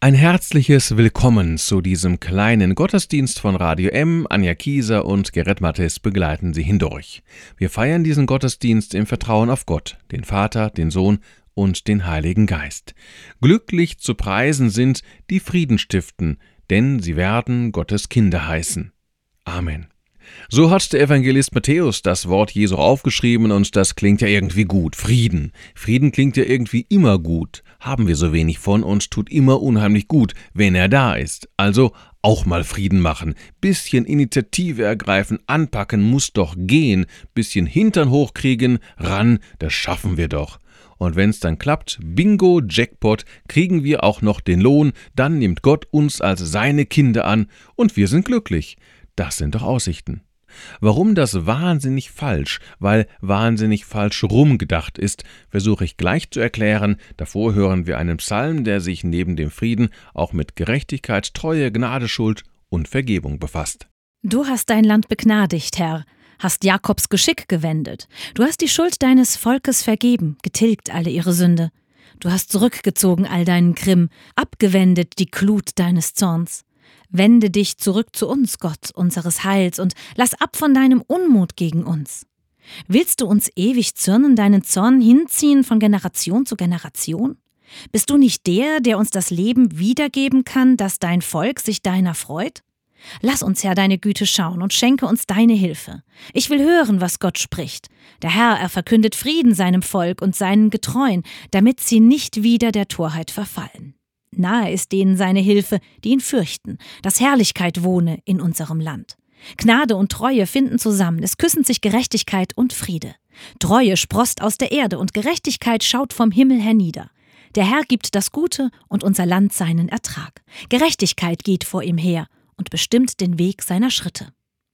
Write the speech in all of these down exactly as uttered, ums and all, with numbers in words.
Ein herzliches Willkommen zu diesem kleinen Gottesdienst von Radio M. Anja Kieser und Gerrit Mattes begleiten Sie hindurch. Wir feiern diesen Gottesdienst im Vertrauen auf Gott, den Vater, den Sohn und den Heiligen Geist. Glücklich zu preisen sind, die Frieden stiften, denn sie werden Gottes Kinder heißen. Amen. So hat der Evangelist Matthäus das Wort Jesu aufgeschrieben und das klingt ja irgendwie gut. Frieden. Frieden klingt ja irgendwie immer gut. Haben wir so wenig von und tut immer unheimlich gut, wenn er da ist. Also auch mal Frieden machen. Bisschen Initiative ergreifen, anpacken muss doch gehen. Bisschen Hintern hochkriegen, ran, das schaffen wir doch. Und wenn's dann klappt, Bingo, Jackpot, kriegen wir auch noch den Lohn, dann nimmt Gott uns als seine Kinder an und wir sind glücklich. Das sind doch Aussichten. Warum das wahnsinnig falsch, weil wahnsinnig falsch rumgedacht ist, versuche ich gleich zu erklären. Davor hören wir einen Psalm, der sich neben dem Frieden auch mit Gerechtigkeit, Treue, Gnade, Schuld und Vergebung befasst. Du hast dein Land begnadigt, Herr, hast Jakobs Geschick gewendet. Du hast die Schuld deines Volkes vergeben, getilgt alle ihre Sünde. Du hast zurückgezogen all deinen Grimm, abgewendet die Glut deines Zorns. Wende dich zurück zu uns, Gott, unseres Heils, und lass ab von deinem Unmut gegen uns. Willst du uns ewig zürnen, deinen Zorn hinziehen von Generation zu Generation? Bist du nicht der, der uns das Leben wiedergeben kann, dass dein Volk sich deiner freut? Lass uns, Herr, deine Güte schauen und schenke uns deine Hilfe. Ich will hören, was Gott spricht. Der Herr, er verkündet Frieden seinem Volk und seinen Getreuen, damit sie nicht wieder der Torheit verfallen. Nahe ist denen seine Hilfe, die ihn fürchten, dass Herrlichkeit wohne in unserem Land. Gnade und Treue finden zusammen, es küssen sich Gerechtigkeit und Friede. Treue sproßt aus der Erde und Gerechtigkeit schaut vom Himmel hernieder. Der Herr gibt das Gute und unser Land seinen Ertrag. Gerechtigkeit geht vor ihm her und bestimmt den Weg seiner Schritte.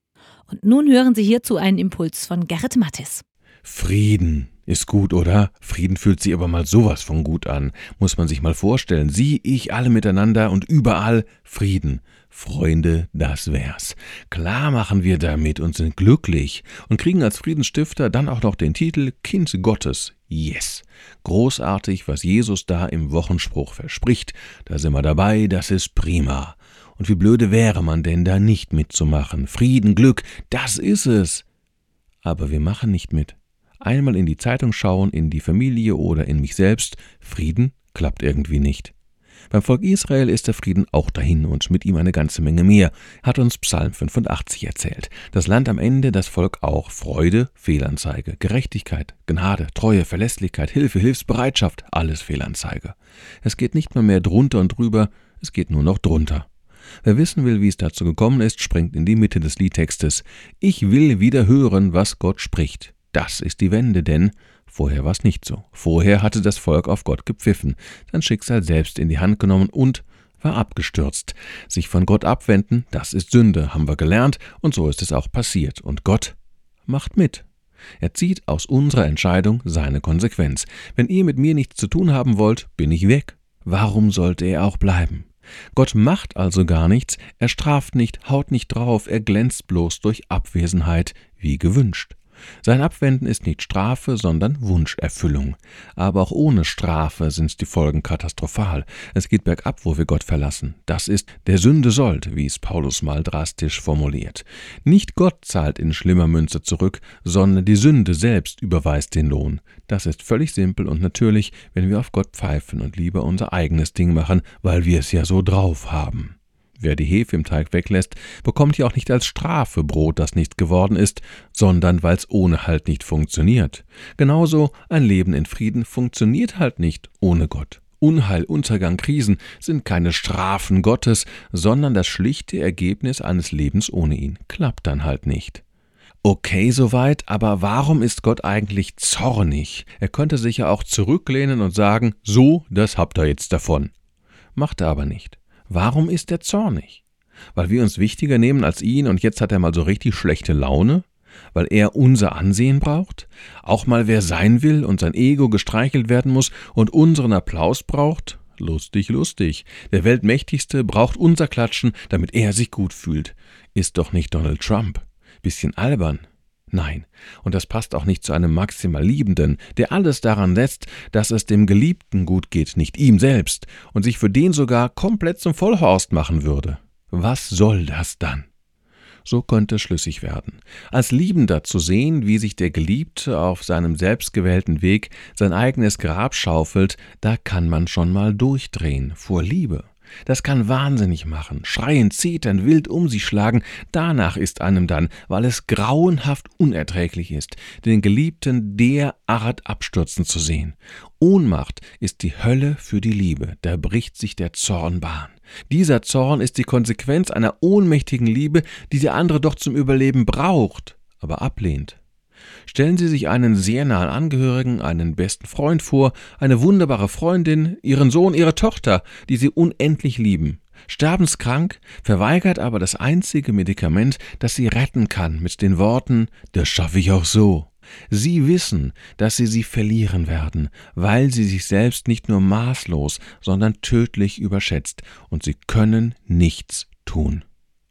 Und nun hören Sie hierzu einen Impuls von Gerrit Mattes. Frieden ist gut, oder? Frieden fühlt sich aber mal sowas von gut an. Muss man sich mal vorstellen. Sie, ich, alle miteinander und überall Frieden. Freunde, das wär's. Klar machen wir damit und sind glücklich und kriegen als Friedensstifter dann auch noch den Titel Kind Gottes. Yes! Großartig, was Jesus da im Wochenspruch verspricht. Da sind wir dabei, das ist prima. Und wie blöde wäre man denn da nicht mitzumachen? Frieden, Glück, das ist es. Aber wir machen nicht mit. Einmal in die Zeitung schauen, in die Familie oder in mich selbst. Frieden klappt irgendwie nicht. Beim Volk Israel ist der Frieden auch dahin und mit ihm eine ganze Menge mehr, hat uns Psalm fünfundachtzig erzählt. Das Land am Ende, das Volk auch. Freude, Fehlanzeige. Gerechtigkeit, Gnade, Treue, Verlässlichkeit, Hilfe, Hilfsbereitschaft, alles Fehlanzeige. Es geht nicht mehr mehr drunter und drüber, es geht nur noch drunter. Wer wissen will, wie es dazu gekommen ist, springt in die Mitte des Liedtextes. Ich will wieder hören, was Gott spricht. Das ist die Wende, denn vorher war es nicht so. Vorher hatte das Volk auf Gott gepfiffen, sein Schicksal selbst in die Hand genommen und war abgestürzt. Sich von Gott abwenden, das ist Sünde, haben wir gelernt, und so ist es auch passiert. Und Gott macht mit. Er zieht aus unserer Entscheidung seine Konsequenz. Wenn ihr mit mir nichts zu tun haben wollt, bin ich weg. Warum sollte er auch bleiben? Gott macht also gar nichts, er straft nicht, haut nicht drauf, er glänzt bloß durch Abwesenheit, wie gewünscht. Sein Abwenden ist nicht Strafe, sondern Wunscherfüllung. Aber auch ohne Strafe sind die Folgen katastrophal. Es geht bergab, wo wir Gott verlassen. Das ist der Sünde Sold, wie es Paulus mal drastisch formuliert. Nicht Gott zahlt in schlimmer Münze zurück, sondern die Sünde selbst überweist den Lohn. Das ist völlig simpel und natürlich, wenn wir auf Gott pfeifen und lieber unser eigenes Ding machen, weil wir es ja so drauf haben. Wer die Hefe im Teig weglässt, bekommt ja auch nicht als Strafe Brot, das nicht geworden ist, sondern weil es ohne halt nicht funktioniert. Genauso ein Leben in Frieden funktioniert halt nicht ohne Gott. Unheil, Untergang, Krisen sind keine Strafen Gottes, sondern das schlichte Ergebnis eines Lebens ohne ihn. Klappt dann halt nicht. Okay, soweit, aber warum ist Gott eigentlich zornig? Er könnte sich ja auch zurücklehnen und sagen, so, das habt ihr jetzt davon. Macht er aber nicht. Warum ist er zornig? Weil wir uns wichtiger nehmen als ihn und jetzt hat er mal so richtig schlechte Laune? Weil er unser Ansehen braucht? Auch mal wer sein will und sein Ego gestreichelt werden muss und unseren Applaus braucht? Lustig, lustig. Der Weltmächtigste braucht unser Klatschen, damit er sich gut fühlt. Ist doch nicht Donald Trump. Bisschen albern. Nein, und das passt auch nicht zu einem maximal Liebenden, der alles daran setzt, dass es dem Geliebten gut geht, nicht ihm selbst, und sich für den sogar komplett zum Vollhorst machen würde. Was soll das dann? So könnte es schlüssig werden. Als Liebender zu sehen, wie sich der Geliebte auf seinem selbstgewählten Weg sein eigenes Grab schaufelt, da kann man schon mal durchdrehen vor Liebe. Das kann wahnsinnig machen, schreien, zetern, wild um sich schlagen. Danach ist einem dann, weil es grauenhaft unerträglich ist, den Geliebten derart abstürzen zu sehen. Ohnmacht ist die Hölle für die Liebe, da bricht sich der Zorn Bahn. Dieser Zorn ist die Konsequenz einer ohnmächtigen Liebe, die der andere doch zum Überleben braucht, aber ablehnt. Stellen Sie sich einen sehr nahen Angehörigen, einen besten Freund vor, eine wunderbare Freundin, Ihren Sohn, Ihre Tochter, die Sie unendlich lieben. Sterbenskrank, verweigert aber das einzige Medikament, das Sie retten kann, mit den Worten: »Das schaffe ich auch so.« Sie wissen, dass Sie sie verlieren werden, weil Sie sich selbst nicht nur maßlos, sondern tödlich überschätzt, und Sie können nichts tun.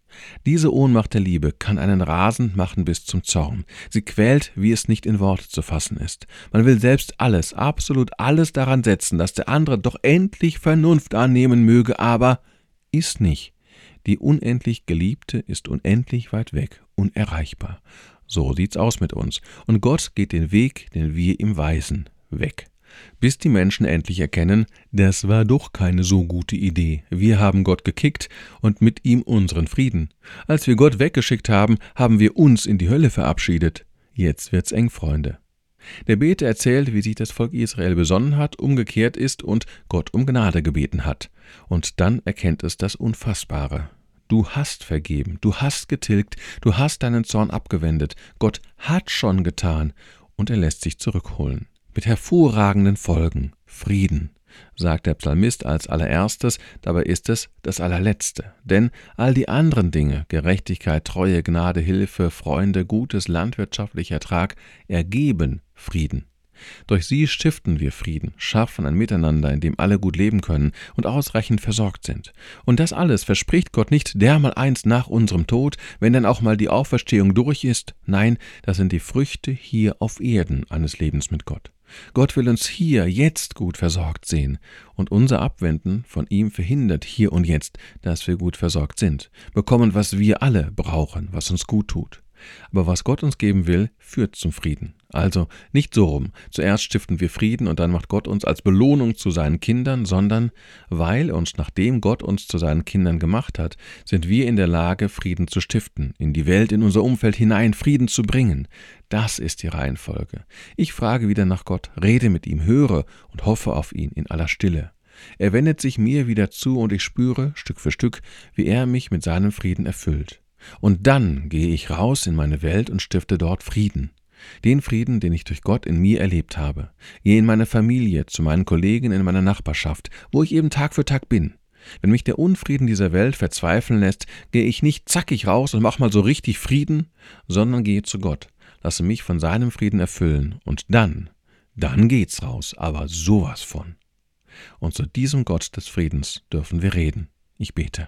Diese Ohnmacht der Liebe kann einen rasend machen bis zum Zorn. Sie quält, wie es nicht in Worte zu fassen ist. Man will selbst alles, absolut alles daran setzen, dass der andere doch endlich Vernunft annehmen möge, aber ist nicht. Die unendlich Geliebte ist unendlich weit weg, unerreichbar. So sieht's aus mit uns. Und Gott geht den Weg, den wir ihm weisen, weg. Bis die Menschen endlich erkennen, das war doch keine so gute Idee. Wir haben Gott gekickt und mit ihm unseren Frieden. Als wir Gott weggeschickt haben, haben wir uns in die Hölle verabschiedet. Jetzt wird's eng, Freunde. Der Beter erzählt, wie sich das Volk Israel besonnen hat, umgekehrt ist und Gott um Gnade gebeten hat. Und dann erkennt es das Unfassbare. Du hast vergeben, du hast getilgt, du hast deinen Zorn abgewendet. Gott hat schon getan und er lässt sich zurückholen. Mit hervorragenden Folgen. Frieden, sagt der Psalmist als allererstes, dabei ist es das allerletzte. Denn all die anderen Dinge, Gerechtigkeit, Treue, Gnade, Hilfe, Freunde, gutes landwirtschaftlicher Ertrag, ergeben Frieden. Durch sie stiften wir Frieden, schaffen ein Miteinander, in dem alle gut leben können und ausreichend versorgt sind. Und das alles verspricht Gott nicht dermaleinst nach unserem Tod, wenn dann auch mal die Auferstehung durch ist. Nein, das sind die Früchte hier auf Erden eines Lebens mit Gott. Gott will uns hier, jetzt gut versorgt sehen. Und unser Abwenden von ihm verhindert hier und jetzt, dass wir gut versorgt sind, bekommen, was wir alle brauchen, was uns gut tut. Aber was Gott uns geben will, führt zum Frieden. Also nicht so rum, zuerst stiften wir Frieden und dann macht Gott uns als Belohnung zu seinen Kindern, sondern weil und nachdem Gott uns zu seinen Kindern gemacht hat, sind wir in der Lage, Frieden zu stiften, in die Welt, in unser Umfeld hinein Frieden zu bringen. Das ist die Reihenfolge. Ich frage wieder nach Gott, rede mit ihm, höre und hoffe auf ihn in aller Stille. Er wendet sich mir wieder zu und ich spüre, Stück für Stück, wie er mich mit seinem Frieden erfüllt. Und dann gehe ich raus in meine Welt und stifte dort Frieden. Den Frieden, den ich durch Gott in mir erlebt habe. Gehe in meine Familie, zu meinen Kollegen in meiner Nachbarschaft, wo ich eben Tag für Tag bin. Wenn mich der Unfrieden dieser Welt verzweifeln lässt, gehe ich nicht zackig raus und mach mal so richtig Frieden, sondern gehe zu Gott, lasse mich von seinem Frieden erfüllen und dann, dann geht's raus, aber sowas von. Und zu diesem Gott des Friedens dürfen wir reden. Ich bete.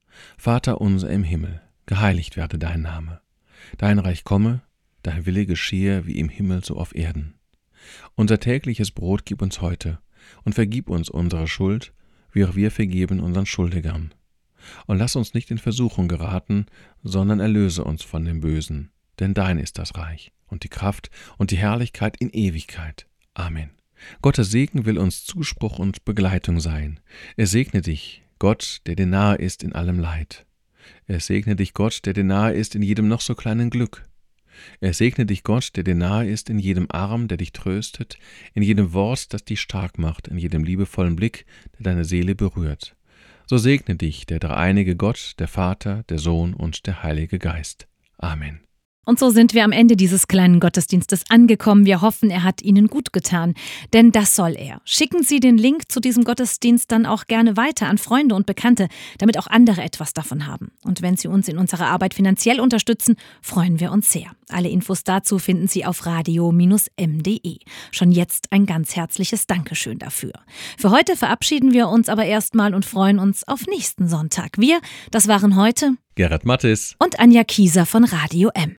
Vater unser im Himmel, geheiligt werde dein Name. Dein Reich komme, dein Wille geschehe wie im Himmel so auf Erden. Unser tägliches Brot gib uns heute und vergib uns unsere Schuld, wie auch wir vergeben unseren Schuldigern. Und lass uns nicht in Versuchung geraten, sondern erlöse uns von dem Bösen, denn dein ist das Reich und die Kraft und die Herrlichkeit in Ewigkeit. Amen. Gottes Segen will uns Zuspruch und Begleitung sein. Er segne dich, Gott, der dir nahe ist in allem Leid. Er segne dich, Gott, der dir nahe ist in jedem noch so kleinen Glück. Er segne dich, Gott, der dir nahe ist in jedem Arm, der dich tröstet, in jedem Wort, das dich stark macht, in jedem liebevollen Blick, der deine Seele berührt. So segne dich der dreieinige Gott, der Vater, der Sohn und der Heilige Geist. Amen. Und so sind wir am Ende dieses kleinen Gottesdienstes angekommen. Wir hoffen, er hat Ihnen gut getan, denn das soll er. Schicken Sie den Link zu diesem Gottesdienst dann auch gerne weiter an Freunde und Bekannte, damit auch andere etwas davon haben. Und wenn Sie uns in unserer Arbeit finanziell unterstützen, freuen wir uns sehr. Alle Infos dazu finden Sie auf radio Bindestrich m punkt de. Schon jetzt ein ganz herzliches Dankeschön dafür. Für heute verabschieden wir uns aber erstmal und freuen uns auf nächsten Sonntag. Wir, das waren heute Gerhard Mattes und Anja Kieser von Radio M.